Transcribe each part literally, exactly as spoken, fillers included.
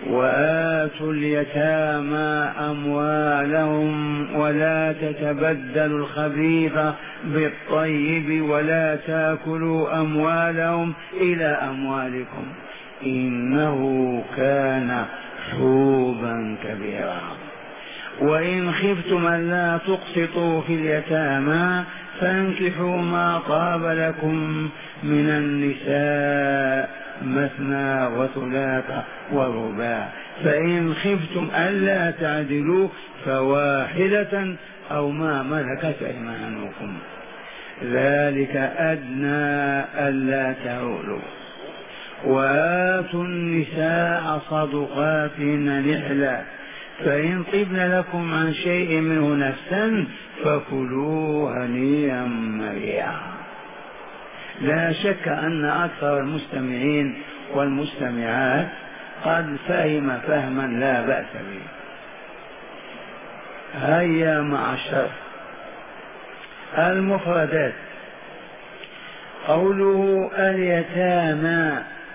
وآتوا اليتامى أموالهم ولا تتبدلوا الخبيث بالطيب ولا تاكلوا أموالهم إلى أموالكم إنه كان حوبا كبيرا. وإن خفتم ألا تقسطوا في اليتامى فانكحوا ما طاب لكم من النساء مثنى وثلاث ورباع، فإن خفتم ألا تعدلوا فواحدة أو ما ملكت أيمانكم ذلك أدنى ألا تعولوا. وآتوا النساء صدقاتهن نحلا فإن طبن لكم عن شيء منه نفسا فكلوا هنيئا مريئا. لا شك أن أكثر المستمعين والمستمعات قد فهم فهما لا بأس به. هيا معشر المفردات. قوله اليتامى،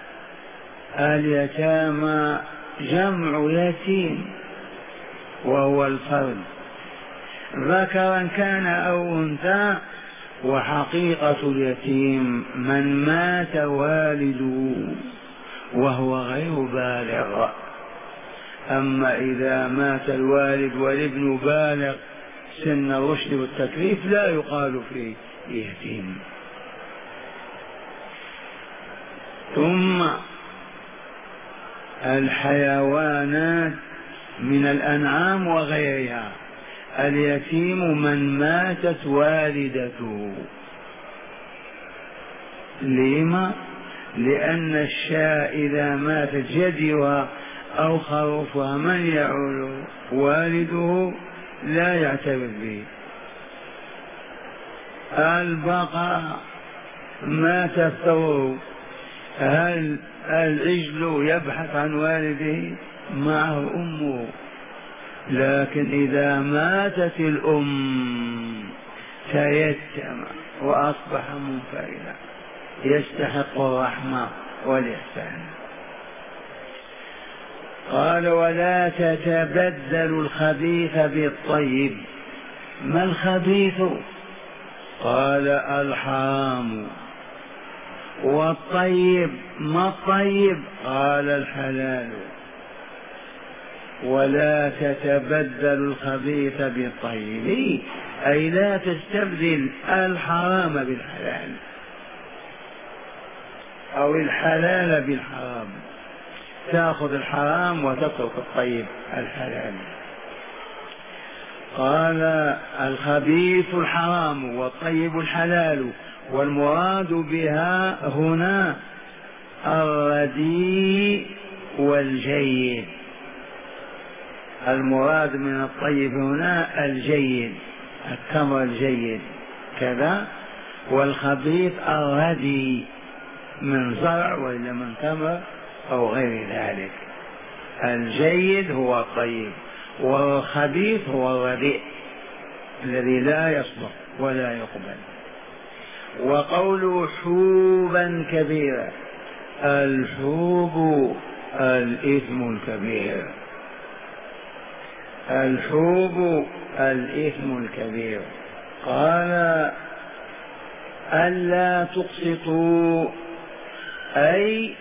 اليتامى جمع يتيم وهو الفرد ذكرا كان أو أنثى. وحقيقة اليتيم من مات والده وهو غير بالغ. أما إذا مات الوالد والابن بالغ سن الرشد والتكليف لا يقال فيه يتيم. ثم الحيوانات من الأنعام وغيرها. اليتيم من ماتت والدته. لما؟ لأن الشاة إذا ماتت جديها أو خروفها من يعول؟ والده لا يعتبر به. البقرة مات الثور هل العجل يبحث عن والده؟ معه أمه. لكن إذا ماتت الأم تيتم وأصبح منفردا يستحق الرحمة والإحسان. قال ولا تتبدلوا الخبيث بالطيب. ما الخبيث؟ قال الحرام. والطيب ما الطيب؟ قال الحلال. ولا تتبدلوا الخبيث بالطيب أي لا تستبدل الحرام بالحلال أو الحلال بالحرام، تأخذ الحرام وتترك الطيب الحلال. قال الخبيث الحرام والطيب الحلال، والمراد بها هنا الرديء والجيد. المراد من الطيب هنا الجيد، التمر الجيد كذا، والخبيث الردي من زرع وإلا من تمر أو غير ذلك. الجيد هو الطيب والخبيث هو الرديء الذي لا يصلح ولا يقبل. وقوله حوبا كبيرا، الحوب الإثم الكبير، الحوب الإثم الكبير. قال ألا تقسطوا أي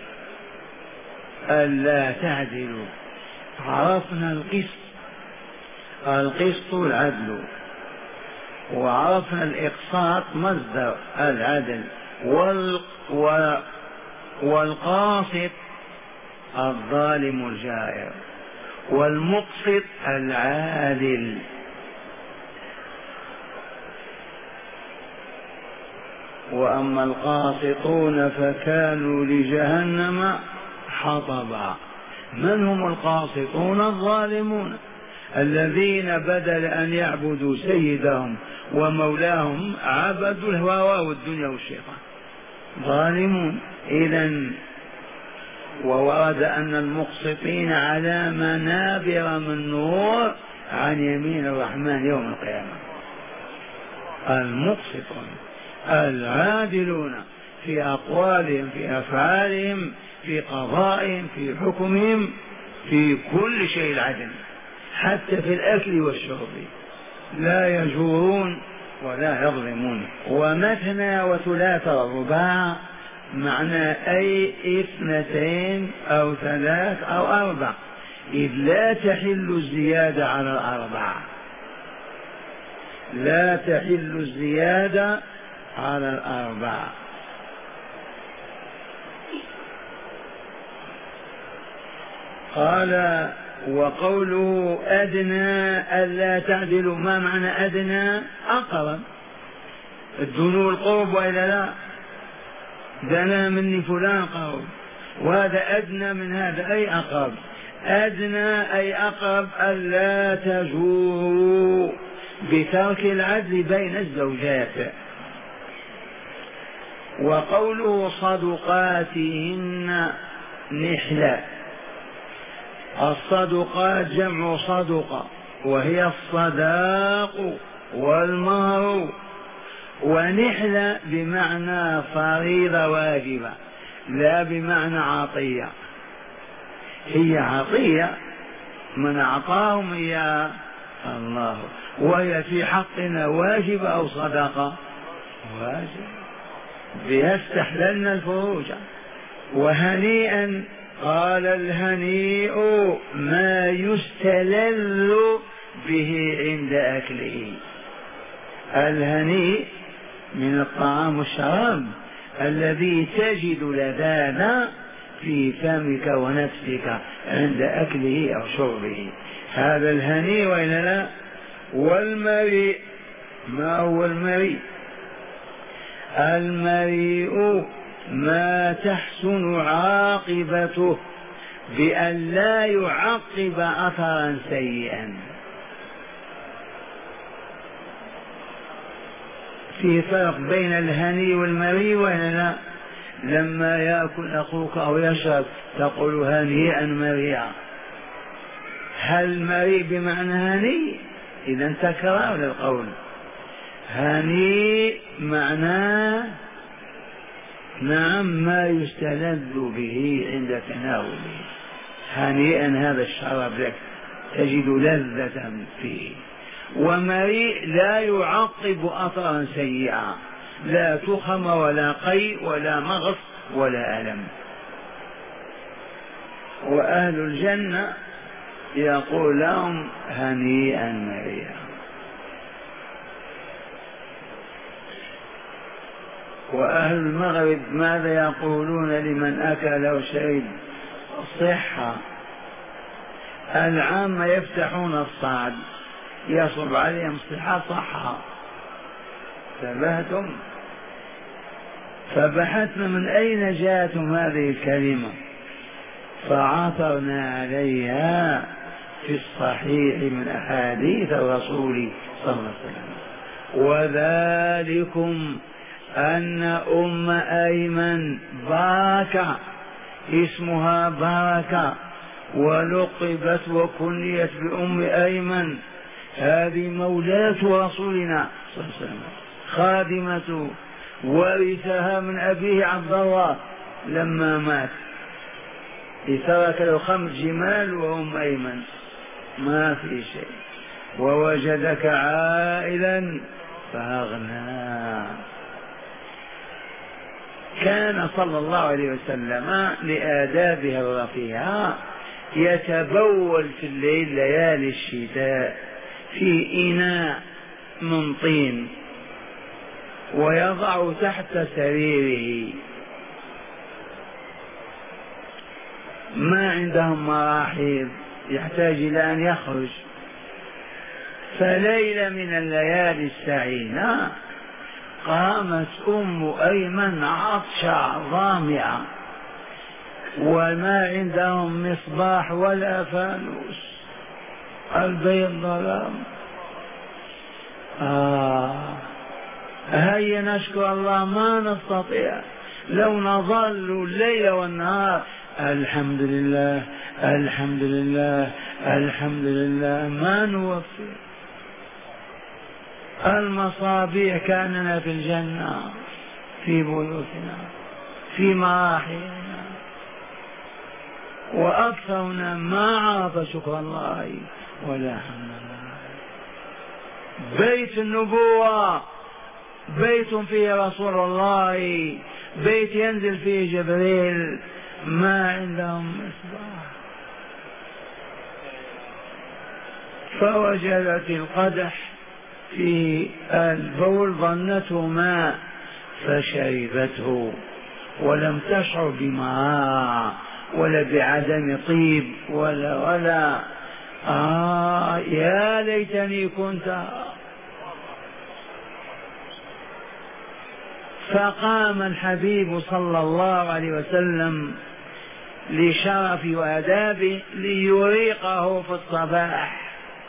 ألا تعدلوا. عرفنا القسط، القسط العدل، وعرفنا الإقساط مصدر العدل، والقاسط الظالم الجائر، والمقسط العادل. وأما القاسطون فكانوا لجهنم حطبا. من هم القاسطون؟ الظالمون الذين بدل أن يعبدوا سيدهم ومولاهم عبدوا الهوى والدنيا والشيطان، ظالمون. إذن وورد أن المقسطين على منابر من نور عن يمين الرحمن يوم القيامة. المقسطون العادلون في أقوالهم، في أفعالهم، في قضائهم، في حكمهم، في كل شيء العدل، حتى في الأكل والشرب لا يجورون ولا يظلمون. ومثنى وثلاث ورباع معنى أي اثنتين أو ثلاث أو أربع، إذ لا تحل الزيادة على الأربع، لا تحل الزيادة على الأربع. قال وقوله أدنى ألا تعدلوا، ما معنى أدنى؟ أقرب، الدنو القرب وإلا لا، دنا مني فلان قرب، وهذا أدنى من هذا أي أقرب، أدنى أي أقرب ألا تجوروا بترك العدل بين الزوجات. وقوله صدقاتهن نحلة، الصدقات جمع صدقة وهي الصداق والمهر، ونحلة بمعنى فريضة واجبة لا بمعنى عطية، هي عطية من أعطاهم إياها الله، وهي في حقنا واجبة أو صدقة واجب، بها استحللنا الفروج. وهنيئا قال الهنيء ما يستلذ به عند أكله، الهنيء من الطعام والشراب الذي تجد لذاذة في فمك ونفسك عند أكله أو شربه، هذا الهنيء وإلا لا. والمريء، ما هو المريء؟ المريء ما تحسن عاقبته بأن لا يعقب أثرا سيئا. في فرق بين الهني والمريء ولا لا؟ لما يأكل أخوك أو يشرب تقول هنيئا مريئا، هل مريء بمعنى هني؟ إذا تكرار للقول، هني معناه نعم ما يستلذ به عند تناوله، هنيئا هذا الشراب لك تجد لذة فيه. ومريء لا يعقب أثرا سيئا، لا تخم ولا قيء ولا مغص ولا ألم. وأهل الجنة يقول لهم هنيئا مريئا. وأهل المغرب ماذا يقولون لمن أكل وشرب؟ صحة. العامة يفتحون الصعد يصب عليهم صحة صحة، تبهتم. فبحثنا من أين جاءتم هذه الكلمة فعثرنا عليها في الصحيح من أحاديث الرسول صلى الله عليه وسلم. وذلكم أن أم أيمن بركة، اسمها بركة، ولقبت وكنيت بأم أيمن، هذه مولاة رسولنا صلى الله عليه وسلم، خادمته، ورثها من أبيه عبد الله لما مات، ترك له خمس جمال وأم أيمن ما في شيء، ووجدك عائلا فأغنى. كان صلى الله عليه وسلم لآدابه الرفيعة يتبول في الليل ليالي الشتاء في إناء من طين ويضع تحت سريره، ما عندهم مراحيض يحتاج إلى أن يخرج. فليلة من الليالي السعيدة قامت أم أيمن عطشة ظامئة وما عندهم مصباح ولا فانوس، البيت ظلام. آه هيا نشكر الله ما نستطيع، لو نظل الليل والنهار الحمد لله الحمد لله الحمد لله ما نوفي. المصابيح كاننا في الجنة في بيوتنا في مراحلنا، وأكثرنا ما عرف شكر الله ولا حمد الله. بيت النبوة بيت فيه رسول الله، بيت ينزل فيه جبريل، ما عندهم مصباح. فوجدت القدح في البول ظنته ماء فشربته ولم تشعر بماء ولا بعدم طيب ولا ولا آه يا ليتني كنت. فقام الحبيب صلى الله عليه وسلم لشرف وآدابه ليريقه في الصباح،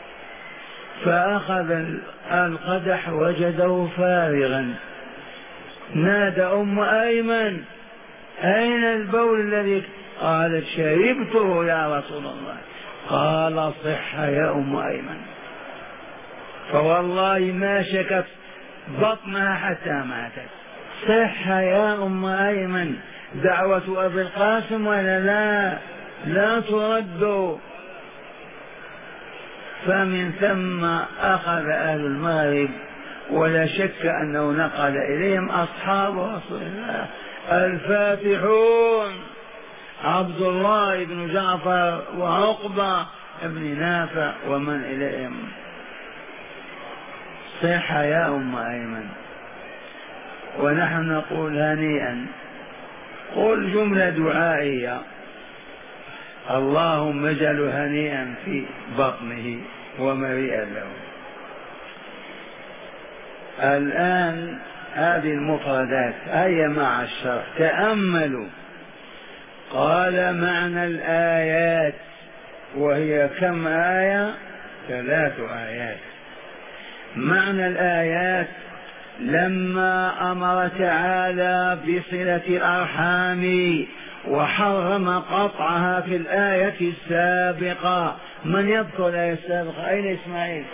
فأخذ القدح وجده فارغا، نادى أم أيمن أين البول الذي؟ قالت شربته يا رسول الله. قال صح يا أم أيمن، فوالله ما شكت بطنها حتى ماتت. صح يا أم أيمن، دعوة أبي القاسم ولا لا لا ترد. فمن ثم أخذ أهل المغرب، ولا شك أنه نقل إليهم أصحاب رسول الله الفاتحون عبد الله بن جعفر وعقبة بن نافع ومن إليهم. صح يا أم أيمن. ونحن نقول هنيئا، قل جملة دعائية اللهم اجعله هنيئا في بطنه ومريئا له. الآن هذه المفردات هيا مع الشرح تأملوا. قال معنى الآيات، وهي كم آية؟ ثلاث آيات. معنى الآيات لما أمر تعالى بصلة الأرحام وحرم قطعها في الآية السابقة. من يذكر الآية السابقة؟ أين إسماعيل؟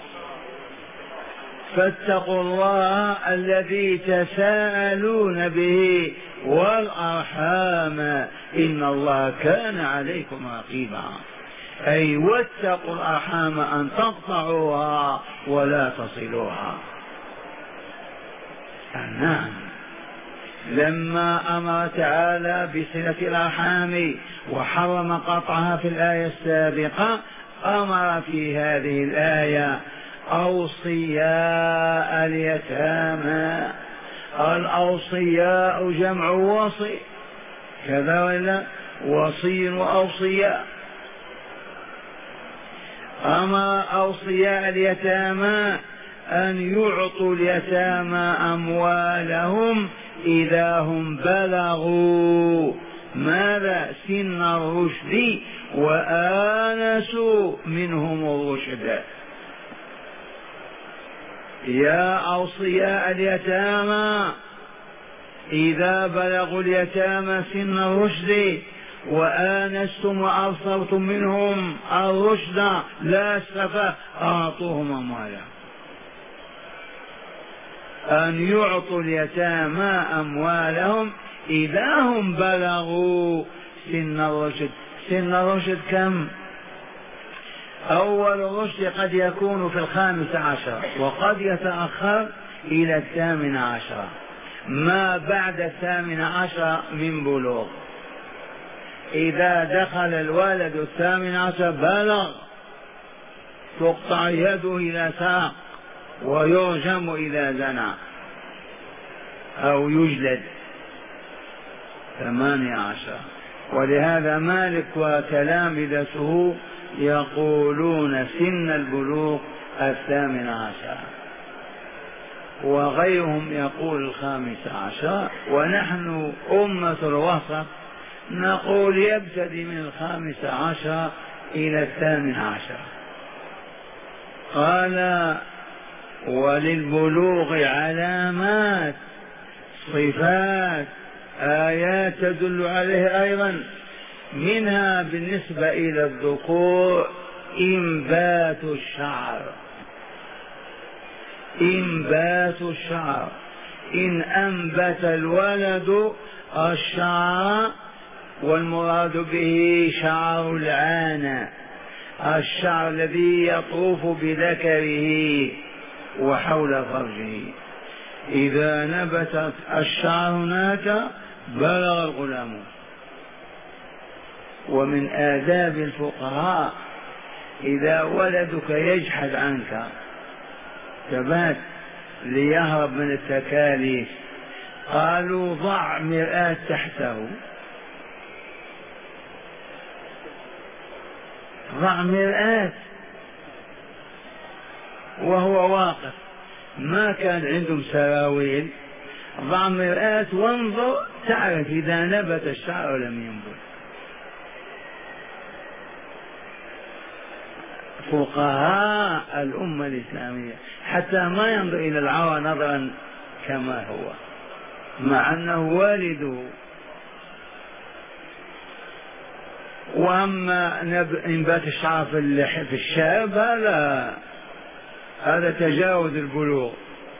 فاتقوا الله الذي تساءلون به والأرحام إن الله كان عليكم رقيبا. أي واتقوا الأرحام أن تقطعوها ولا تصلوها. نعم، لما أمر تعالى بصلة الأرحام وحرم قطعها في الآية السابقة، أمر في هذه الآية أوصياء اليتامى. الأوصياء جمع وصي، كذا ولا؟ وصي وأوصياء. أمر أوصياء اليتامى أن يعطوا اليتامى أموالهم إذا هم بلغوا ماذا؟ سن الرشد وآنسوا منهم الرشد. يا أوصياء اليتامى إذا بلغوا اليتامى سن الرشد وآنستم وأبصرتم منهم الرشد لا السفة أعطوهم أموالهم. أن يعطوا اليتامى أموالهم إذا هم بلغوا سن الرشد. سن الرشد كم؟ أول الرشد قد يكون في الخامس عشر وقد يتأخر إلى الثامن عشر. ما بعد الثامن عشر من بلوغ. إذا دخل الولد الثامن عشر بلغ، تقطع يده إلى ساق ويرجم إذا زنى أو يجلد. ثمانية عشر. ولهذا مالك وتلامذته يقولون سن البلوغ الثامن عشر، وغيرهم يقول الخامس عشر، ونحن أمة الوسط نقول يبتدي من الخامس عشر إلى الثامن عشر. قال وللبلوغ علامات، صفات، آيات تدل عليه أيضا. منها بالنسبة إلى الذكور إنبات الشعر. إنبات الشعر، إن أنبت الولد الشعر والمراد به شعر العانة، الشعر الذي يطوف بذكره وحول فرجه. إذا نبت الشعر هناك بلغ الغلام. ومن آداب الفقهاء إذا ولدك يجحد عنك ثبات ليهرب من التكاليف، قالوا ضع مرآة تحته، ضع مرآة وهو واقف، ما كان عندهم سراويل، ضع مرآة وانظر تعرف إذا نبت الشعر لم ينبت. فقهاء الأمة الإسلامية حتى ما ينظر إلى العورة نظرا كما هو، مع أنه والده. وأما إنبات الشعر في الشاب هذا هذا تجاوز البلوغ.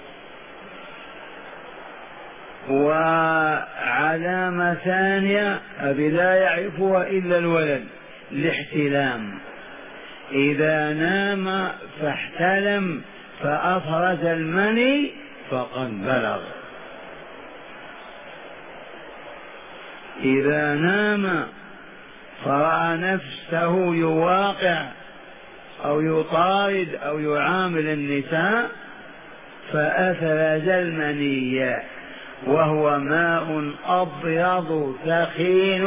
وعلامة ثانية هذه لا يعرفها إلا الولد، الاحتلام. إذا نام فاحتلم فأفرز المني فقد بلغ. إذا نام فرأى نفسه يواقع أو يطارد أو يعامل النساء فأفرز المني، وهو ماء أبيض ثخين،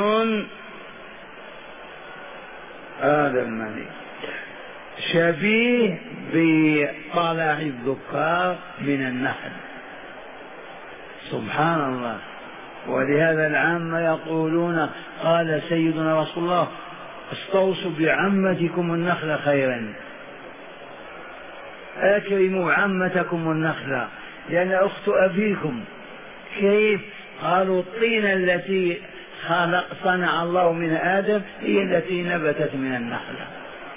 هذا المني شبيه بطلع الذكار من النخل. سبحان الله. ولهذا العامة يقولون قال سيدنا رسول الله استوصوا بعمتكم النخل خيرا، أكرموا عمتكم النخل لأن أخت أبيكم. كيف؟ قالوا الطينة التي خلق صنع الله من آدم هي التي نبتت من النخلة.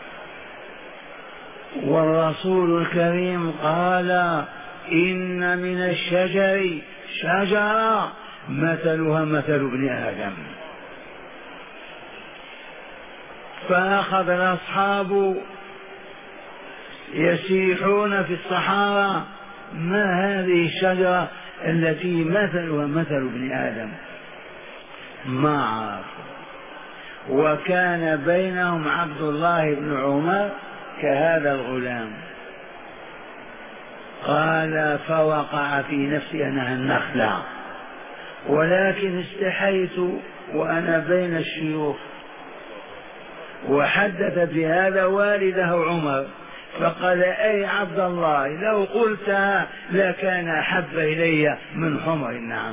والرسول الكريم قال إن من الشجر شجرة مثلها مثل ابن آدم. فأخذ الأصحاب يسيحون في الصحارى ما هذه الشجرة التي مثلها مثل ابن آدم؟ ما عرفوا. وكان بينهم عبد الله بن عمر كهذا الغلام. قال فوقع في نفسي أنها النخلة، ولكن استحيت وأنا بين الشيوخ. وحدث بهذا والده عمر فقال أي عبد الله لو قلتها لكان أحب إلي من حمر النعم.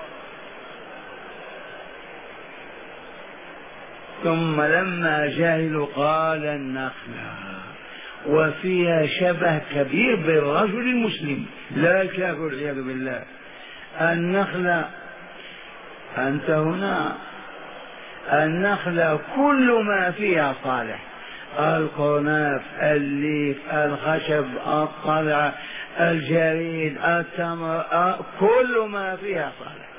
ثم لما جهلوا قال النخلة، وفيها شبه كبير بالرجل المسلم لا الكافر والعياذ بالله. النخلة أنت هنا، النخلة كل ما فيها صالح، القرناف، الليف، الخشب، الطلع، الجريد، التمر، كل ما فيها صالح.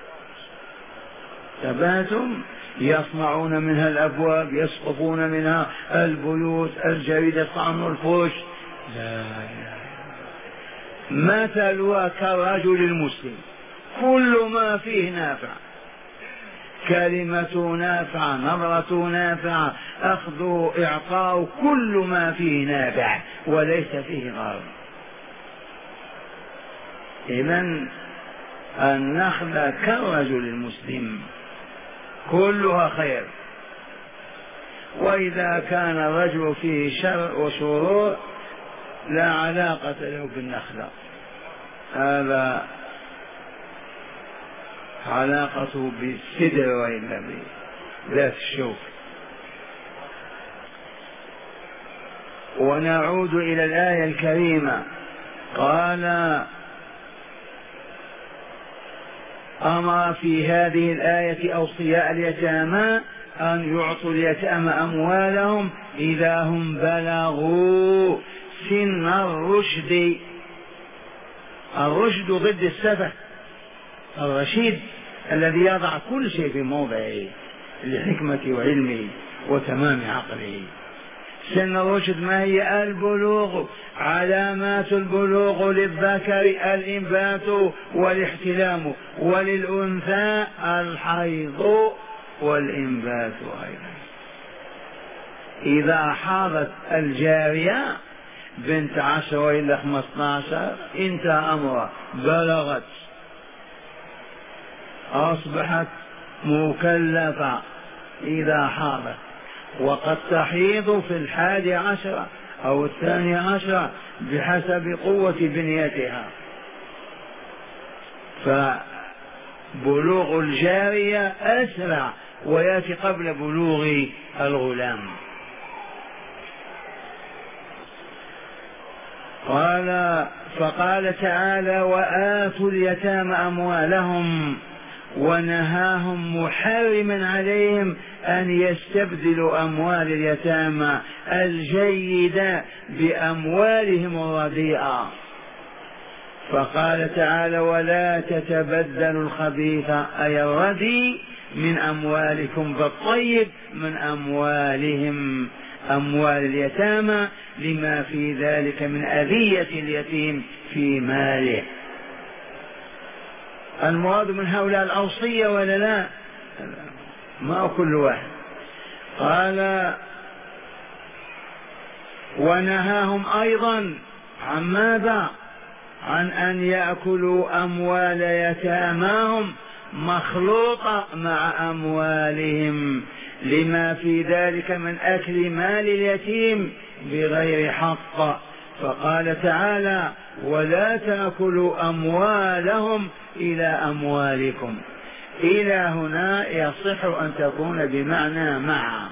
تباتم يصنعون منها الأبواب، يسقفون منها البيوت، الجريد يصنعون الفرش. لا لا مثلها كالرجل المسلم، كل ما فيه نافع، كلمة نافعة، نظرة نافعة، أخذ إعطاء، كل ما فيه نافع وليس فيه ضرر. إذن النخلة كالرجل المسلم كلها خير. وإذا كان الرجل فيه شر وشرور لا علاقة له بالنخلة، هذا علاقته بالسدر وإلا بذات الشوك. ونعود إلى الآية الكريمة. قال أمر في هذه الآية أوصياء اليتامى أن يعطوا اليتامى أموالهم إذا هم بلغوا سن الرشد. الرشد ضد السفه، الرشيد الذي يضع كل شيء في موضعه، لحكمة وعلمه وتمام عقله. سن الرشد ما هي؟ البلوغ. علامات البلوغ للذكر الإنبات والاحتلام، وللأنثى الحيض والإنبات أيضا. إذا حاضت الجارية بنت عشر وإلا خمسة عشر انتهى أمرها، بلغت، أصبحت مكلفة إذا حاضت، وقد تحيض في الحادي عشر أو الثاني عشر بحسب قوة بنيتها. فبلوغ الجارية أسرع ويأتي قبل بلوغ الغلام. قال فقال تعالى وآتوا اليتامى أموالهم، ونهاهم محرما عليهم أن يستبدلوا أموال اليتامى الجيدة بأموالهم الرديئة. فقال تعالى ولا تتبدلوا الخبيث أي الردي من أموالكم بالطيب من أموالهم، أموال اليتامى، لما في ذلك من أذية اليتيم في ماله. المراد من هؤلاء الأوصية ولا لا؟ ما كل واحد. قال ونهاهم أيضا عن ماذا؟ عن أن يأكلوا أموال يتاماهم مخلوطة مع أموالهم، لما في ذلك من أكل مال اليتيم بغير حق. فقال تعالى ولا تأكلوا أموالهم إلى أموالكم. إلى هنا يصح أن تكون بمعنى مع،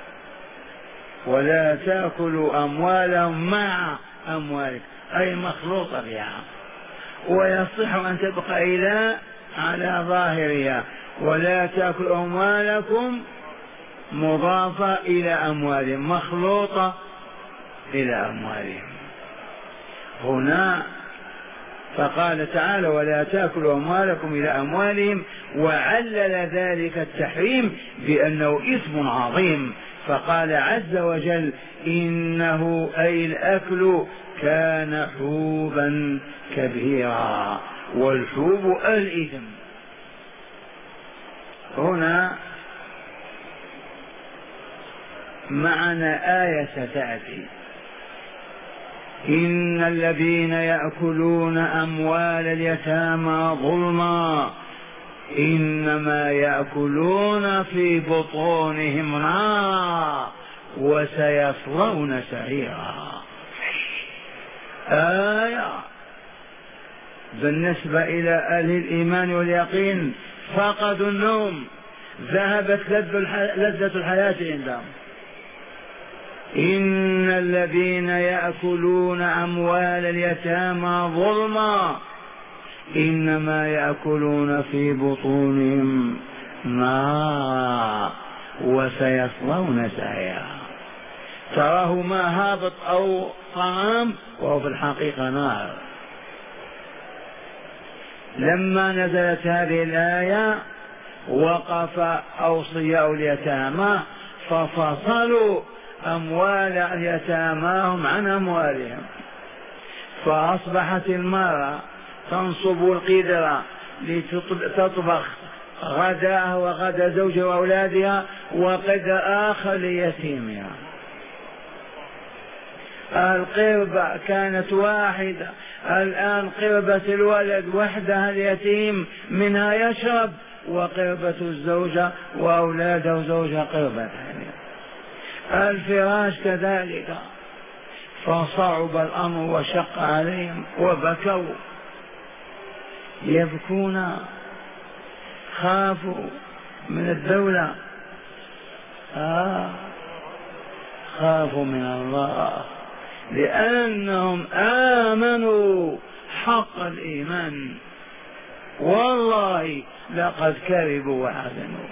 ولا تأكلوا أموالهم مع أموالكم أي مخلوطة بها، ويصح أن تبقى إلى على ظاهرها ولا تأكلوا أموالكم مضافة إلى أموالهم مخلوطة إلى أموالهم. هنا فقال تعالى ولا تأكلوا أموالكم إلى أموالهم، وعلل ذلك التحريم بأنه إثم عظيم، فقال عز وجل إنه أي الأكل كان حوبا كبيرا، والحوب الإثم. هنا معنا آية ستأتي إن الذين يأكلون أموال اليتامى ظلما إنما يأكلون في بطونهم نارا وسيصلون سعيرا. آية بالنسبة إلى أهل الإيمان واليقين فقدوا النوم، ذهبت لذة الحياة عندهم. إن الذين يأكلون أموال اليتامى ظلما إنما يأكلون في بطونهم نارا وسيصلون سعيرا. تراه ما هابط أو طعام وهو في الحقيقة نار. لما نزلت هذه الآية وقف أوصياء اليتامى ففصلوا أموال يتاماهم عن أموالهم، فأصبحت المرأة تنصب القدرة لتطبخ غداها وغدا زوجها وأولادها وقدر آخر ليتيمها. القربة كانت واحدة، الآن قربة الولد وحدها اليتيم منها يشرب، وقربة الزوجة وأولادها وزوجها قربة. الفراش كذلك، فصعب الأمر وشق عليهم وبكوا يبكون، خافوا من الدولة، آه خافوا من الله لأنهم آمنوا حق الإيمان، والله لقد كذبوا وحزنوا.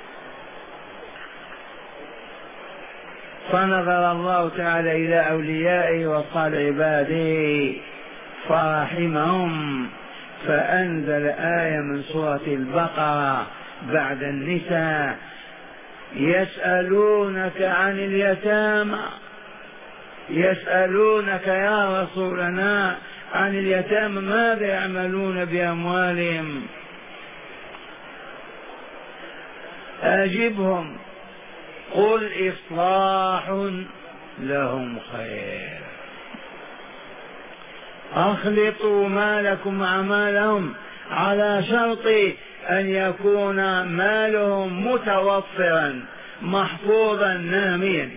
فنظر الله تعالى إلى أوليائه وصالح عباده فرحمهم، فأنزل آية من سورة البقرة بعد النساء يسألونك عن اليتامى، يسألونك يا رسولنا عن اليتامى ماذا يعملون بأموالهم؟ أجبهم قل إصلاح لهم خير. أخلطوا مالكم مع مالهم على شرط أن يكون مالهم متوفرا محفوظا ناميا.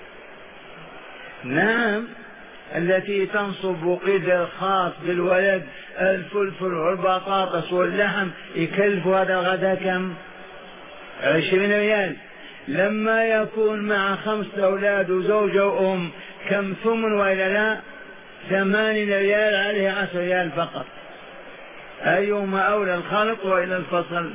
نعم، التي تنصب قدر خاص بالولد، الفلفل والبطاطس واللحم يكلف هذا الغداء كم؟ عشرين ريال. لما يكون مع خمسة أولاد وزوجة وأم كم ثمن وإلا لا؟ ثمانين ريال، عليه عشر ريال فقط. أيهما أولى، الخلط وإلى الفصل؟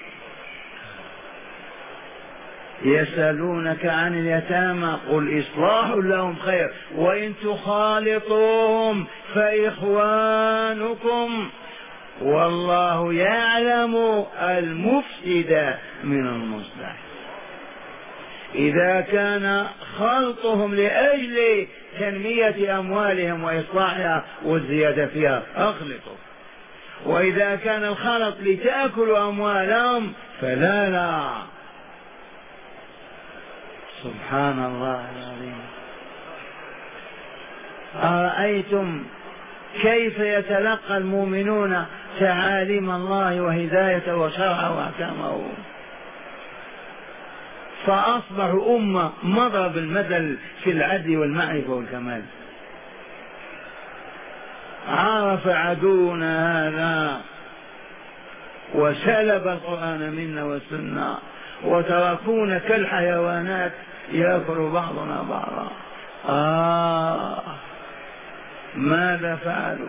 يسألونك عن اليتامى قل إصلاح لهم خير وإن تخالطوهم فإخوانكم والله يعلم المفسد من المصلح. إذا كان خلطهم لأجل تنمية أموالهم وإصلاحها والزيادة فيها أخلطوا، وإذا كان الخلط لتأكلوا أموالهم فلا لا. سبحان الله العظيم. أرأيتم كيف يتلقى المؤمنون تعاليم الله وهدايته وشرعه وأحكامه؟ فأصبحوا أمة مضرب المثل في العدل والمعرفة والكمال. عرف عدونا هذا وسلب القرآن منا والسنة وتركونا كالحيوانات يأكل بعضنا بعضا. آه ماذا فعلوا؟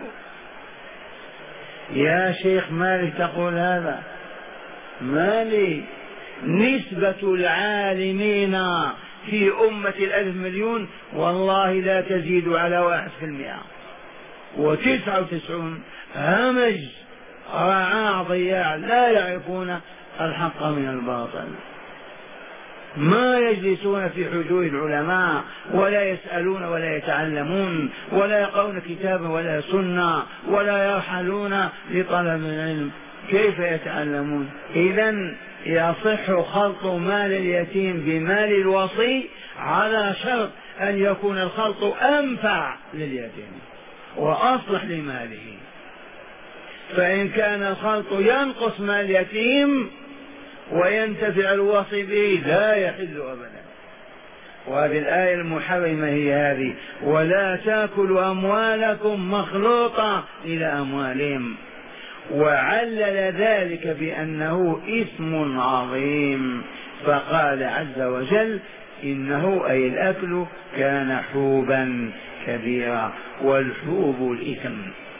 يا شيخ مالك تقول هذا؟ مالي نسبة العالمين في أمة الألف مليون والله لا تزيد على واحد في المئة، وتسعة وتسعون همج رعاع ضياع لا يعرفون الحق من الباطل، ما يجلسون في حجور العلماء ولا يسألون ولا يتعلمون ولا يقرؤون كتابا ولا سنة ولا يرحلون لطلب العلم. كيف يتعلمون؟ إذن يصح خلط مال اليتيم بمال الوصي على شرط أن يكون الخلط أنفع لليتيم وأصلح لماله. فإن كان الخلط ينقص مال اليتيم وينتفع الوصي به لا يحل أبدا. وهذه الآية المحرمة هي هذه: ولا تأكلوا أموالكم مخلوطة إلى أموالهم. وعلل ذلك بأنه إثم عظيم، فقال عز وجل إنه أي الأكل كان حوبا كبيرا، والحوب الإثم.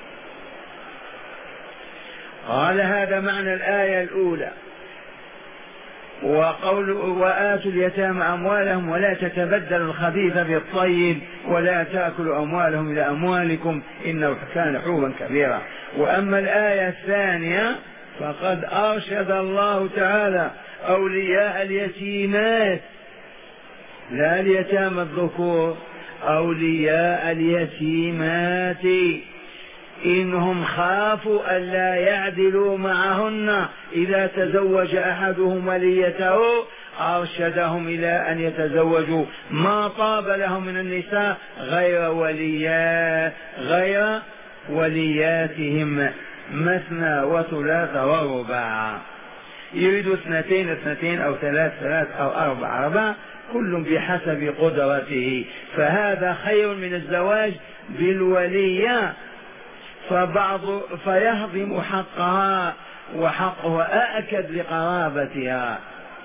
قال هذا معنى الآية الأولى. وقول وآتوا اليتامى أموالهم ولا تتبدلوا الخبيث بالطيب ولا تأكلوا أموالهم إلى أموالكم إنه كان حوبا كبيرا. وأما الآية الثانية فقد أرشد الله تعالى أولياء اليتيمات، لا اليتامى الذكور، أولياء اليتيمات إنهم خافوا ألا يعدلوا معهن إذا تزوج أحدهم وليته أرشدهم إلى أن يتزوجوا ما طاب لهم من النساء غير وليات غير ولياتهم مثنى وثلاث ورباع. يريد اثنتين اثنتين أو ثلاث ثلاث أو أربع أربع، كل بحسب قدرته، فهذا خير من الزواج بالولية، فبعض فيهضم حقها وحقها أأكد لقرابتها.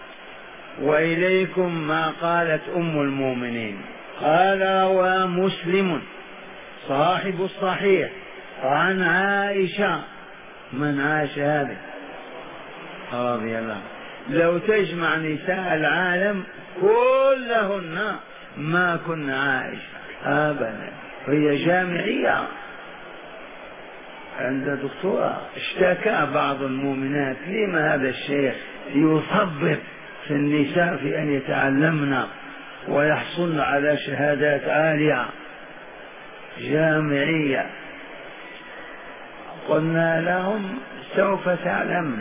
وإليكم ما قالت أم المؤمنين. قال ومسلم صاحب الصحيح عن عائشة. من عائشة هذه رضي الله، لو تجمع نساء العالم كلهن ما كن عائشة أبدا، هي جامعية عند دكتورة. اشتكى بعض المؤمنات لما هذا الشيخ يصبب في النساء في أن يتعلمن ويحصلن على شهادات عالية جامعية. قلنا لهم سوف تعلمن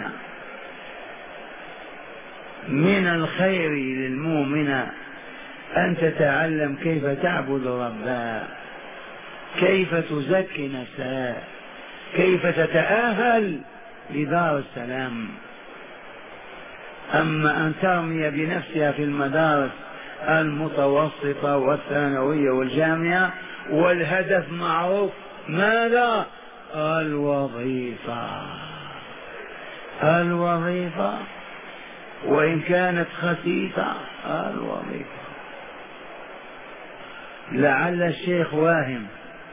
من الخير للمؤمن أن تتعلم كيف تعبد ربها، كيف تزكي نفسها، كيف تتأهل لدار السلام. أما أن ترمي بنفسها في المدارس المتوسطة والثانوية والجامعة والهدف معروف، ماذا؟ الوظيفة. الوظيفة وإن كانت خسيسة، الوظيفة. لعل الشيخ واهم،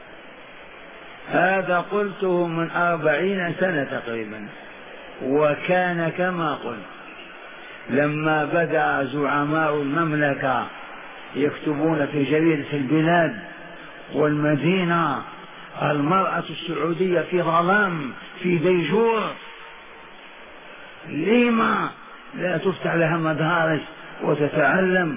هذا قلته من أربعين سنة تقريبا، وكان كما قلت لما بدأ زعماء المملكة يكتبون في جريدة البلاد والمدينة المرأة السعودية في ظلام في ديجور، لما لا تفتح لها مدارس وتتعلم؟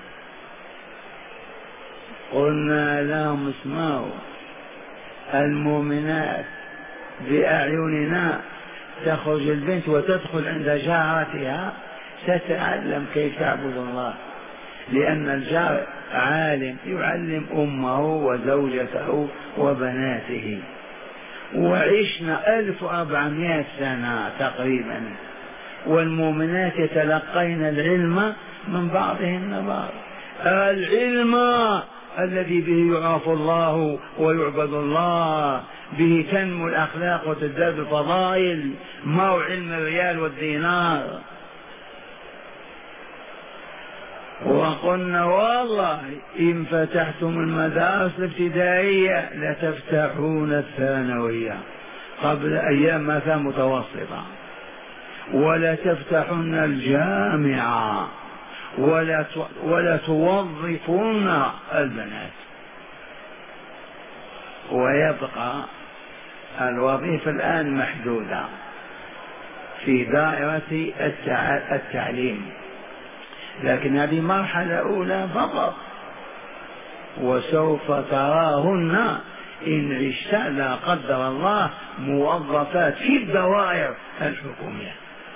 قلنا لهم اسمعوا، المؤمنات بأعيننا تخرج البنت وتدخل عند جارتها تتعلم كيف تعبد الله، لأن الجار عالم يعلم أمه وزوجته وبناته. وعشنا ألف وأربعمائة سنة تقريبا والمؤمنات يتلقين العلم من بعضهن بعض، العلم الذي به يعرف الله ويعبد الله، به تنمو الأخلاق وتزداد الفضائل، ما هو علم الريال والدينار. وقلنا والله إن فتحتم المدارس الابتدائية لتفتحون الثانوية قبل أيام ما كان متوسطة، ولا تفتحون الجامعة، ولا ولا توظفون البنات. ويبقى الوظيفة الآن محدودة في دائرة التعليم، لكن هذه مرحلة أولى فقط، وسوف تراهن إن عشت لا قدر الله موظفات في الدوائر الحكومية،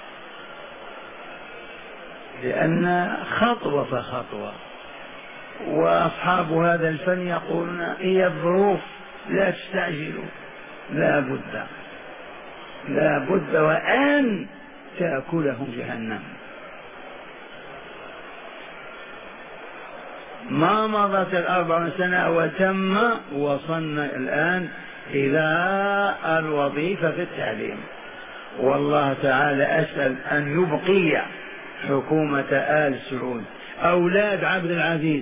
لأن خطوة فخطوة. وأصحاب هذا الفن يقولون هي الظروف لا تستعجلوا، لا بد لا بد وأن تأكلهم جهنم. ما مضت الأربع سنة وتم وصلنا الآن إلى الوظيفة في التعليم. والله تعالى أسأل أن يبقي حكومة آل سعود أولاد عبد العزيز،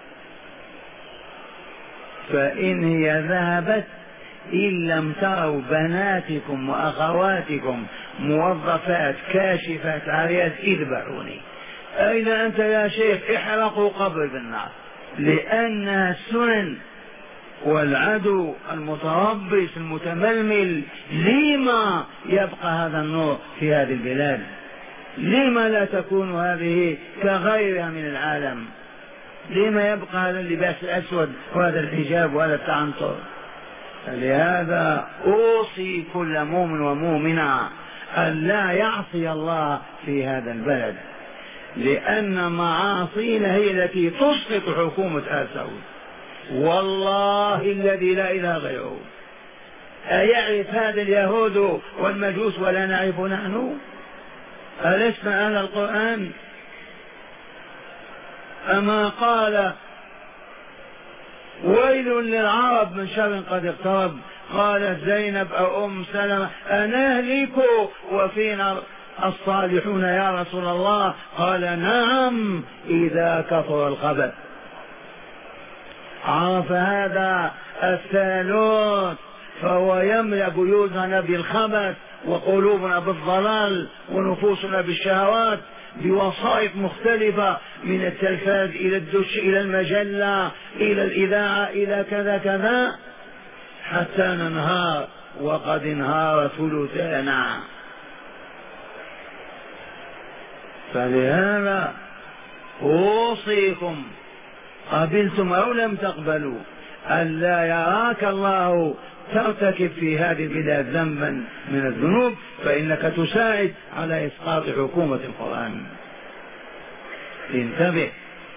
فإن هي ذهبت إن لم تروا بناتكم وأخواتكم موظفات كاشفات عاريات اذبحوني. أين أنت يا شيخ؟ احرقوا قبر بالنار، لأنها السنن والعدو المتربص المتململ. لما يبقى هذا النور في هذه البلاد؟ لما لا تكون هذه كغيرها من العالم؟ لما يبقى هذا اللباس الأسود وهذا الحجاب وهذا التعنطر؟ لهذا أوصي كل مؤمن ومؤمنة أن لا يعصي الله في هذا البلد، لأن معاصينا هي التي تسقط حكومة آل سعود. والله الذي لا إله غيره. أيعرف هذا اليهود والمجوس ولا نعرف نحن؟ ألسنا أهل القرآن؟ أما قال ويل للعرب من شر قد اقترب، قالت زينب أو أم سلمة أنهلك وفينا الصالحون يا رسول الله؟ قال نعم إذا كثر الخبث. عرف هذا الثالوث فهو يملأ بيوتنا بالخبث وقلوبنا بالضلال ونفوسنا بالشهوات بوسائط مختلفة، من التلفاز إلى الدش إلى المجلة إلى الإذاعة إلى كذا كذا، حتى ننهار وقد انهار ثلثانا. فلهذا أوصيكم قبلتم أو لم تقبلوا ألا يراك الله ترتكب في هذه البلاد ذنبا من الذنوب، فإنك تساعد على إسقاط حكومة القرآن. انتبه.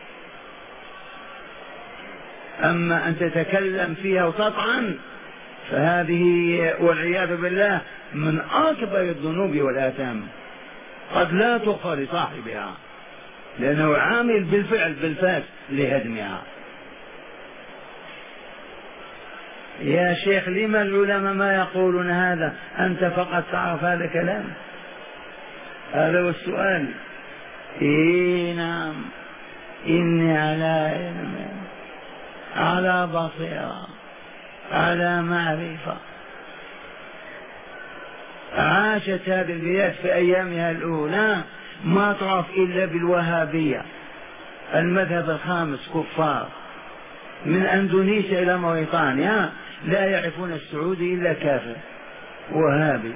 أما أن تتكلم فيها وتطعن فهذه والعياذ بالله من أكبر الذنوب والآثام، قد لا تغفر لصاحبها لأنه عامل بالفعل بالفاس لهدمها. يا شيخ لما العلماء ما يقولون هذا؟ أنت فقط تعرف هذا الكلام؟ هذا هو السؤال. إيه نعم، إني على علم، على بصيرة، على معرفة. عاشت هذه البلاد في أيامها الأولى ما تعرف إلا بالوهابية، المذهب الخامس، كفار من أندونيسيا إلى موريتانيا لا يعرفون السعودي إلا كافر وهابي.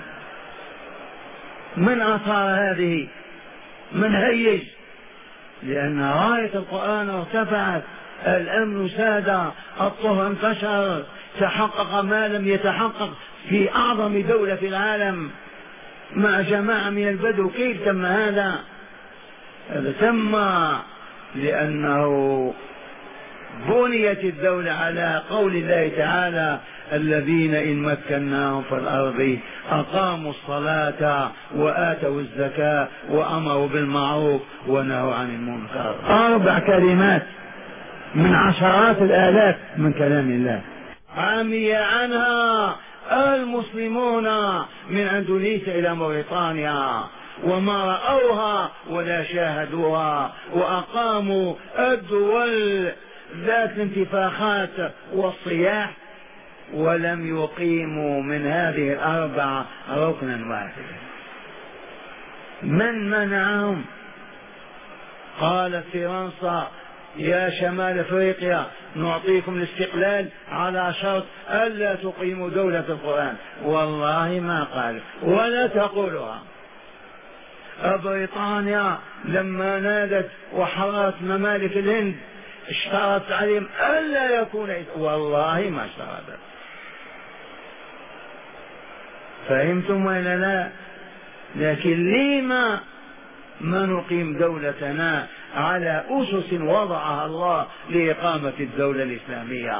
من أثار هذه؟ من هيج؟ لأن راية القرآن ارتفعت، الأمن ساد، الطهر انتشر، تحقق ما لم يتحقق في أعظم دولة في العالم مع جماعة من البدو. كيف تم هذا؟ هذا تم لأنه بنيت الدولة على قول الله تعالى: الذين إن مكناهم في الأرض أقاموا الصلاة وآتوا الزكاة وأمروا بالمعروف ونهوا عن المنكر. أربع كلمات من عشرات الآلاف من كلام الله عمي عنها المسلمون من أندونيسيا إلى موريتانيا، وما رأوها ولا شاهدوها، وأقاموا الدول ذات الانتفاخات والصياح ولم يقيموا من هذه الأربعة ركنا واحدا. من منعهم؟ قالت فرنسا: يا شمال افريقيا نعطيكم الاستقلال على شرط الا تقيموا دولة القرآن. والله ما قال ولا تقولها. بريطانيا لما نادت وحررت ممالك الهند اشترطت عليهم الا يكون، والله ما اشترطت. فهمتم ولا لا؟ لكن لما ما نقيم دولتنا على أسس وضعها الله لإقامة الدولة الإسلامية؟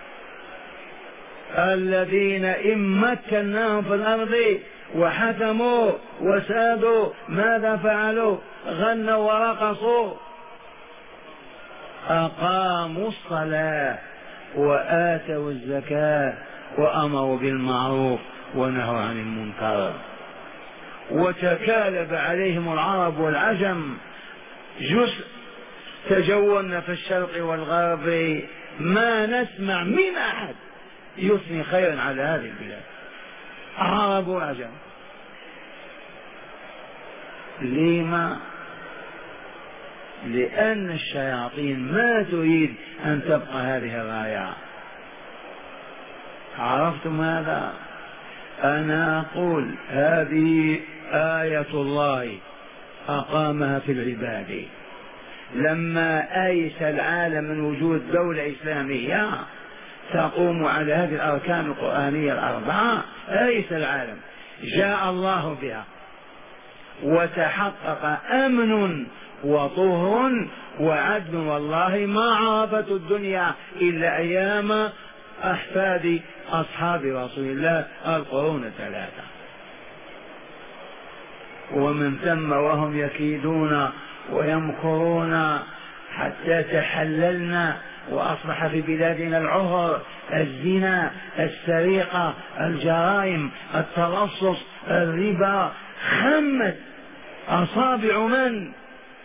الذين إن مكناهم في الأرض وحكموا وسادوا ماذا فعلوا؟ غنوا ورقصوا، أقاموا الصلاة وآتوا الزكاة وأمروا بالمعروف ونهوا عن المنكر. وتكالب عليهم العرب والعجم جزء تجولنا في الشرق والغرب، ما نسمع من أحد يثني خيرا على هذه البلاد، عرب وعجم. لما؟ لأن الشياطين ما تريد أن تبقى هذه الراية. عرفتم هذا؟ أنا أقول هذه آية الله أقامها في العباد. لما أيس العالم من وجود دولة إسلامية تقوم على هذه الأركان القرآنية الأربعة، أيس العالم، جاء الله بها وتحقق أمن وطهر وعدل. والله ما عرفت الدنيا إلا أيام أحفاد أصحاب رسول الله القرون الثلاثة، ومن ثم وهم يكيدون ويمكرون حتى تحللنا وأصبح في بلادنا العهر، الزنا، السرقة، الجرائم، التلصص، الربا. خمت أصابع من؟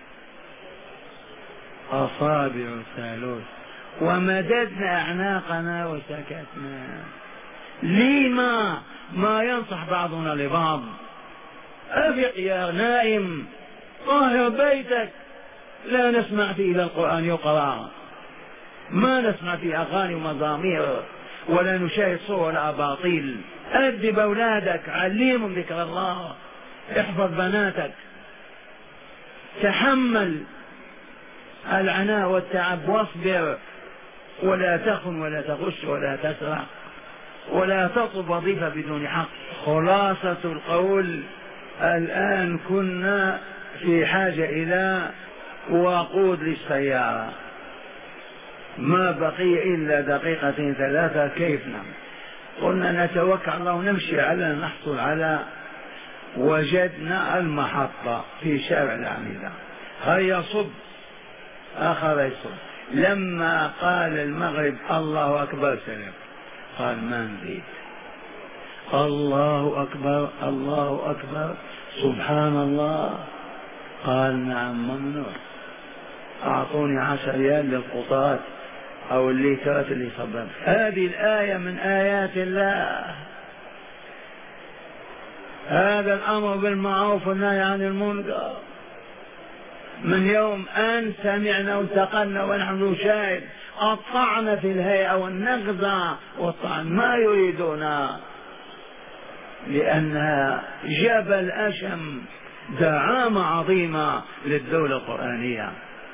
أصابع الثالوث. ومددنا أعناقنا وسكتنا. لما ما ينصح بعضنا لبعض؟ أفق يا نائم، طهر بيتك. لا نسمع فيه إلى القرآن يقرأ، ما نسمع فيه أغاني ومزامير، ولا نشاهد صور ولا أباطيل. أدب أولادك، علمهم ذكر الله، احفظ بناتك، تحمل العناء والتعب واصبر، ولا تخن ولا تغش ولا تسرق ولا تطلب وظيفة بدون حق. خلاصة القول، الآن كنا في حاجة إلى وقود للسيارة، ما بقي إلا دقيقتين ثلاثة، كيف نعمل؟ قلنا نتوكل الله ونمشي على نحصل على، وجدنا المحطة في شارع العميدة، هيا صب، آخر يصب. لما قال المغرب الله أكبر سلم، قال ما نزيد، الله أكبر الله أكبر سبحان الله. قال نعم ممنوع، أعطوني عشر ريال للقطات أو الليترات اللي صبرت. هذه الآية من آيات الله، هذا الأمر بالمعروف والنهي عن المنكر. من يوم أن سمعنا والتقلنا ونحن نشاهد الطعن في الهيئة والنغزة والطعن ما يريدون، لأنها جبل أشم، دعامة عظيمة للدولة القرآنية.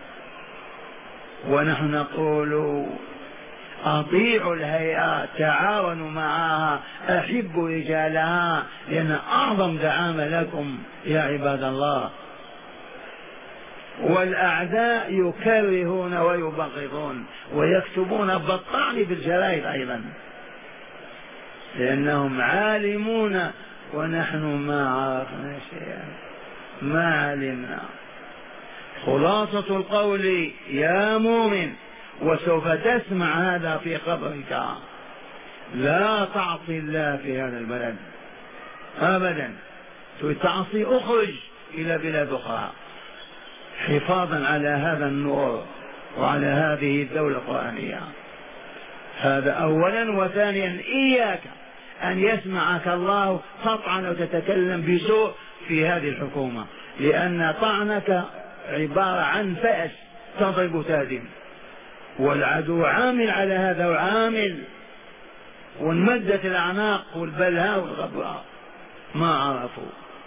ونحن نقول أطيعوا الهيئة، تعاونوا معها، أحبوا رجالها، لأن أعظم دعامة لكم يا عباد الله. والأعداء يكرهون ويبغضون ويكتبون بالطعن في الجرائد أيضا، لأنهم عالمون ونحن ما عرفنا شيئا، ما علمنا. خلاصة القول يا مؤمن، وسوف تسمع هذا في قبرك، لا تعصي الله في هذا البلد أبدا، تعصي اخرج إلى بلاد أخرى حفاظا على هذا النور وعلى هذه الدولة القرآنية. هذا أولا. وثانيا إياك أن يسمعك الله تطعن وتتكلم بسوء في هذه الحكومة، لأن طعنك عبارة عن فأس تضرب تهدم، والعدو عامل على هذا وعامل، وانمدت الأعناق والبلهاء والغبراء ما عرفوا.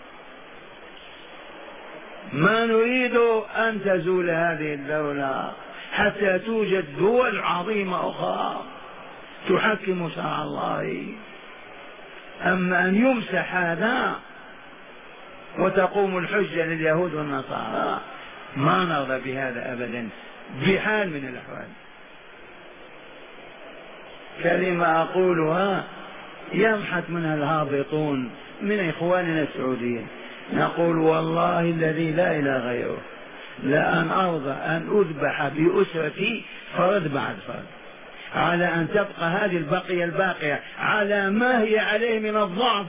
ما نريد أن تزول هذه الدولة حتى توجد دول عظيمة أخرى تحكم شرع الله. أما أن يمسح هذا وتقوم الحجة لليهود والنصارى ما نرضى بهذا أبدا بحال من الأحوال. كلمة أقولها يمحت منها الهابطون من إخواننا السعوديين، نقول والله الذي لا إله غيره لأن أرضى أن أذبح بأسرتي فرد بعد فرد على أن تبقى هذه البقية الباقية على ما هي عليه من الضعف.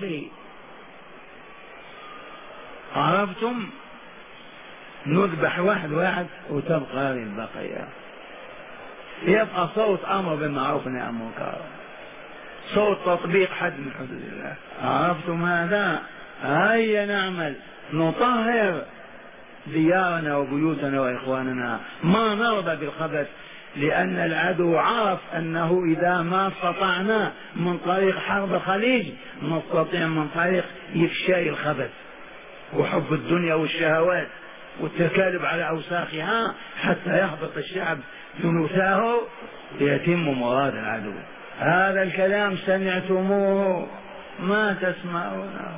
عرفتم؟ نذبح واحد واحد وتبقى هذه البقية، يبقى صوت أمر بالمعروف والنهي عن المنكر، صوت تطبيق حد من حدود الله. عرفتم هذا؟ هيا نعمل، نطهر ديارنا وبيوتنا وإخواننا، ما نرضى بالخبث، لأن العدو عرف أنه إذا ما استطعنا من طريق حرب الخليج نستطيع من طريق إفشاء الخبث وحب الدنيا والشهوات والتكالب على أوساخها حتى يهبط الشعب ثلثاه ليتم مراد العدو. هذا الكلام سمعتموه، ما تسمعونه،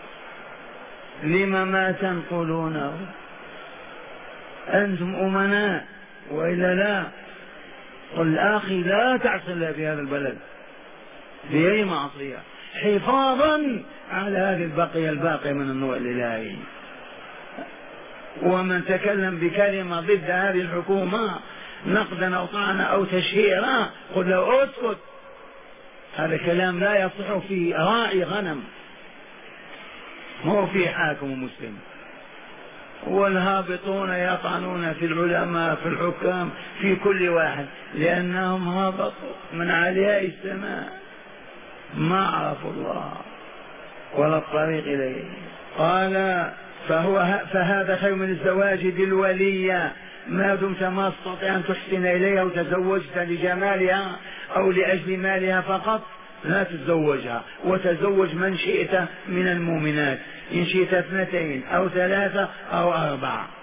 لما ما تنقلونه؟ أنتم أمناء وإلا لا؟ قل أخي لا تعصي الله في هذا البلد بأي معصية، حفاظا على هذه البقية الباقية من النور الإلهي. ومن تكلم بكلمة ضد هذه الحكومة نقدا أو طعنا أو تشهيرا قل له اسكت، هذا كلام لا يصح في راعي غنم، مو في حاكم مسلم. والهابطون يطعنون في العلماء في الحكام في كل واحد، لأنهم هبطوا من علياء السماء ما عرفوا الله ولا الطريق إليه. قال فهو فهذا خير من الزواج بالولية ما دمت ما تستطيع أن تحسن إليها وتزوجت لجمالها أو لأجل مالها فقط، لا تتزوجها، وتزوج من شئت من المؤمنات، إن شئت اثنتين أو ثلاثة أو أربعة،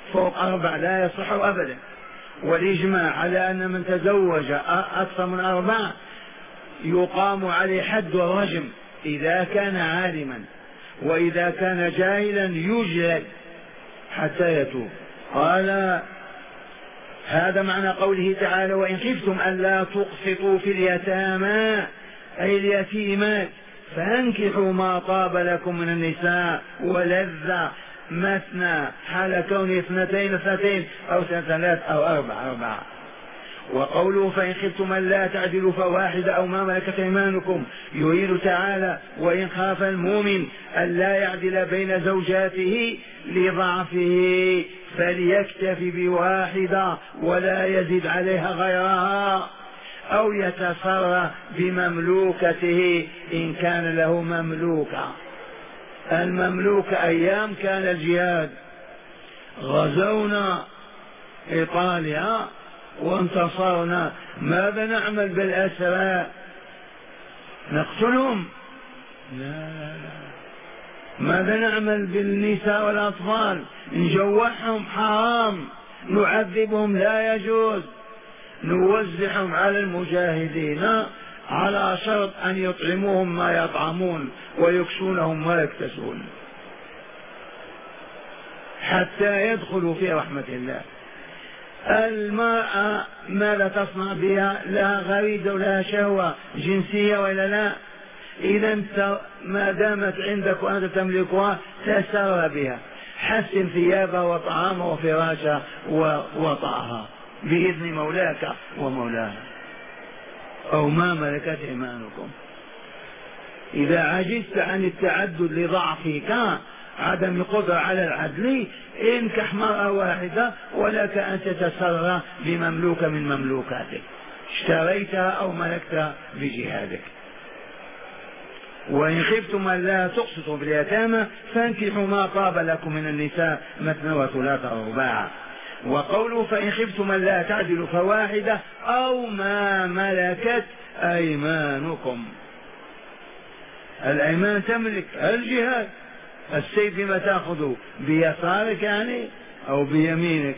فوق أربع لا يصح أبدا. والإجماع على أن من تزوج أكثر من أربع يقام عليه حد الرجم إذا كان عالما، وإذا كان جاهلا يجلد حتى يتوب. قال هذا معنى قوله تعالى وإن خفتم ألا تقسطوا في اليتامى أي اليتيمات فانكحوا ما طاب لكم من النساء ولذ مثنى حال كونه اثنتين اثنتين أو ثلاث أو أربع أربعة. وقوله فإن خفتم ألا تعدلوا فواحدة أو ما ملكت أيمانكم يريد تعالى وإن خاف المؤمن ألا يعدل بين زوجاته لضعفه فليكتفي بواحدة ولا يزد عليها غيرها أو يتسرى بمملوكته إن كان له مملوكة. المملوك أيام كان الجهاد، غزونا إيطاليا وانتصرنا، ماذا نعمل بالأسرى؟ نقتلهم؟ لا لا لا. ماذا نعمل بالنساء والأطفال؟ نجوعهم؟ حرام. نعذبهم؟ لا يجوز. نوزعهم على المجاهدين على شرط أن يطعموهم ما يطعمون ويكسونهم ما يكتسون حتى يدخلوا في رحمة الله. المرأة ماذا تصنع بها؟ لها غريزة ولها شهوة جنسية ولا لا؟ إذا انت ما دامت عندك وأنت تملكها تسر بها، حسن ثيابها وطعامها وفراشها ووطأها بإذن مولاك ومولاها أو ما ملكت أيمانكم. إذا عجزت عن التعدد لضعفك عدم القدرة على العدل انكح مرأة واحدة ولك أن تتسرى بمملوكة من مملوكاتك اشتريتها أو ملكتها بجهادك. وإن خفتم ألا تقسطوا في اليتامى فانكحوا ما طاب لكم من النساء مثنى وثلاث ورباع. وقوله فإن خفتم ألا تعدلوا فواحدة أو ما ملكت أيمانكم. الأيمان تملك الجهاد، السيف ما تأخذه بيسارك يعني أو بيمينك.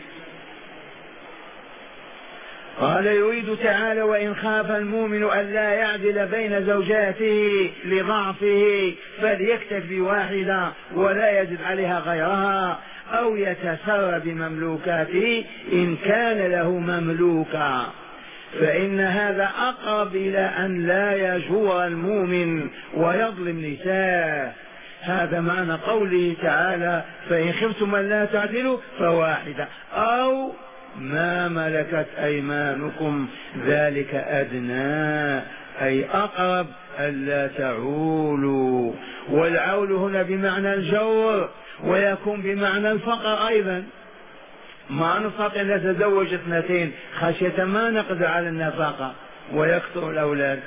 قال يريد تعالى وإن خاف المؤمن ألا يعدل بين زوجاته لضعفه فليكتفي بواحدة ولا يزد عليها غيرها أو يتسرى بمملوكاته إن كان له مملوكا، فإن هذا أقرب إلى أن لا يجور المؤمن ويظلم نساءه. هذا معنى قوله تعالى فإن خفتم ألا تعدلوا فواحدة أو ما ملكت أيمانكم ذلك أدنى أي أقرب ألا تعولوا. والعول هنا بمعنى الجور ويكون بمعنى الفقر أيضا. ما نستطيع أن نتزوج اثنتين خشية ما نقدر على النفقة ويكثر الأولاد،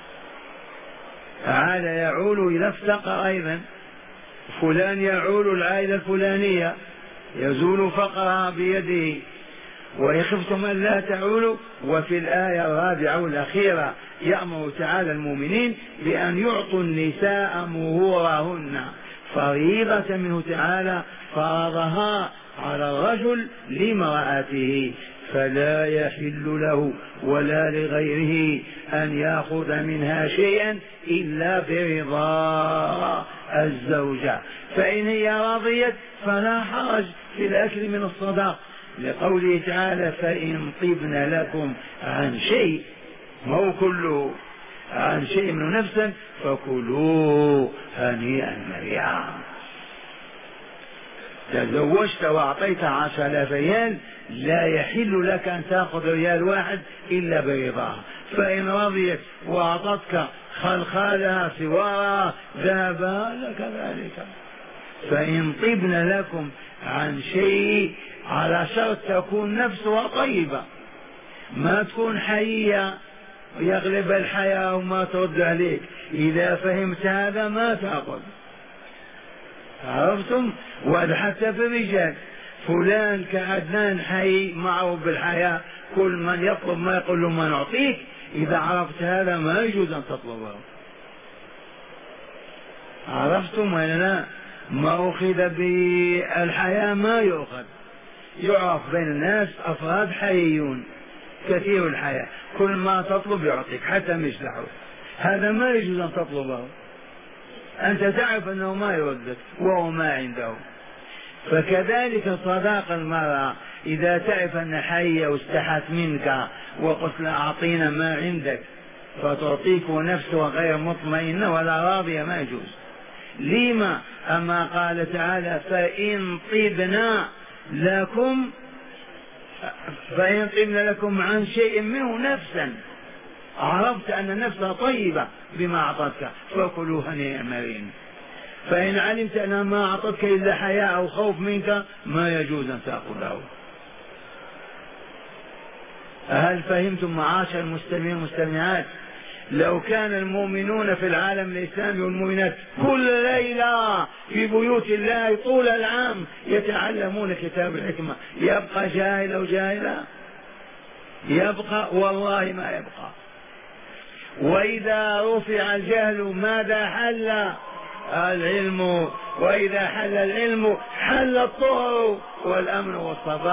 عاد يعول إلى افتقر أيضا. فلان يعول العائلة الفلانية يزول فقرها بيده. وإن خفتم ألا تعولوا. وفي الآية الرابعة والأخيرة يأمر تعالى المؤمنين بأن يعطوا النساء مهورهن فريضة منه تعالى فرضها على الرجل لامرأته، فلا يحل له ولا لغيره أن يأخذ منها شيئا إلا برضا الزوجة، فإن هي راضيت فلا حرج في الأكل من الصداق، لقوله تعالى فإن طبن لكم عن شيء، مو كله، عن شيء من نفسا فكلوا هنيئا مريعا. تزوجت وأعطيت عشر آلاف ريال لا يحل لك أن تأخذ ريال واحد إلا برضاها، فإن رضيت وأعطتك خلخالها سوارها ذهبها لك ذلك. فإن طبن لكم عن شيء على شرط تكون نفسها طيبة، ما تكون حية يغلب الحياة وما ترد عليك. إذا فهمت هذا ما تأخذ. عرفتم؟ وحتى في الرجال فلان كعدنان حي معه بالحياة، كل من يطلب ما يقول له ما نعطيك. إذا عرفت هذا ما يجوز أن تطلبه. عرفتم ولا لا؟ ما أخذ بالحياة ما يؤخذ. يعرف بين الناس أفراد حييون كثير الحياة، كل ما تطلب يعطيك حتى مجدحه. هذا ما يجوز أن تطلبه، أنت تعرف أنه ما يردك وهو ما عنده. فكذلك صداق المرأة إذا تعرف أن حية واستحت منك وقلت لها أعطينا ما عندك فتعطيك ونفسها غير مطمئنة ولا راضية، ما يجوز. لما؟ أما قال تعالى فإن طبنا لكم فإن طبنا لكم عن شيء منه نفسا، عرفت أن نفسها طيبة بما أعطتك فكلوا هنيئا مريئا. فإن علمت أنها ما أعطتك إلا حياء أو خوف منك ما يجوز أن تأخذه. هل فهمتم معاشر المستمعين والمستمعات؟ لو كان المؤمنون في العالم الإسلامي والمؤمنات كل ليلة في بيوت الله طول العام يتعلمون كتاب الحكمة، يبقى جاهل أو جاهلا؟ يبقى والله ما يبقى. وإذا رفع الجهل ماذا حل؟ العلم. وإذا حل العلم حل الطهر والأمن والصفاء.